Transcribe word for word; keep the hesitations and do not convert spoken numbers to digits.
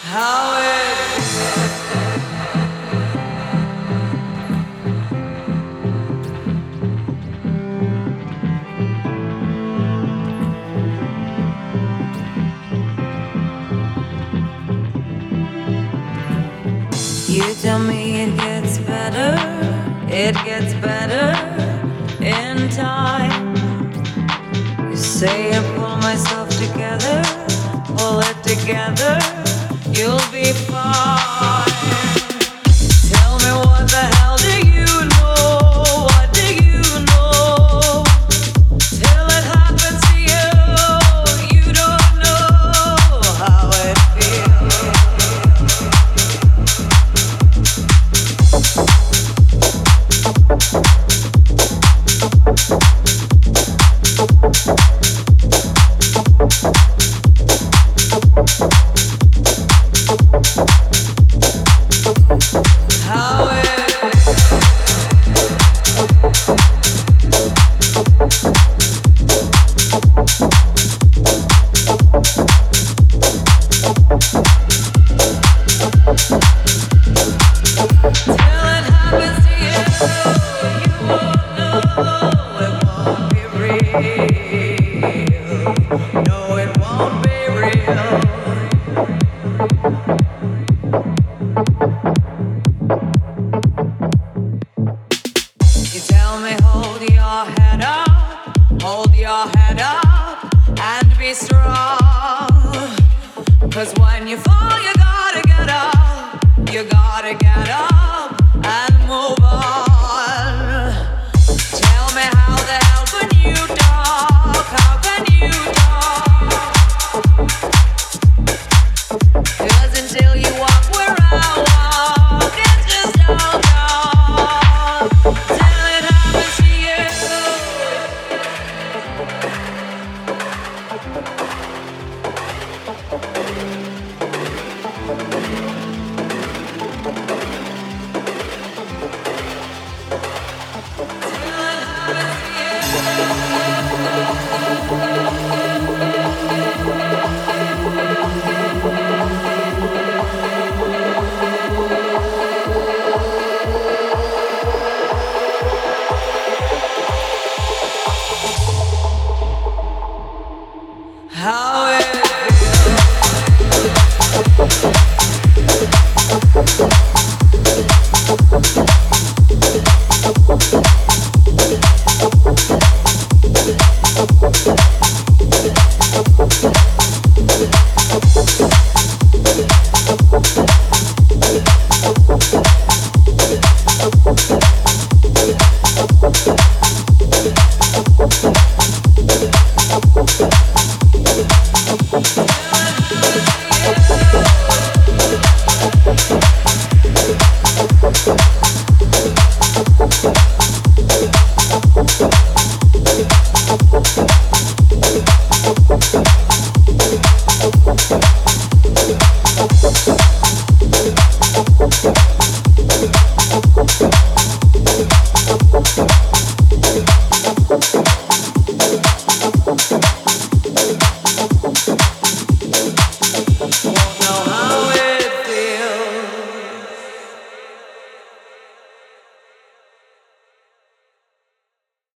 How it You tell me it gets better, it gets better in time. You say I pull myself together, pull it together, you'll be fine. Tell me what the hell do you know, what do you know? Till it happens to you, you don't know how it feels. We'll be right back.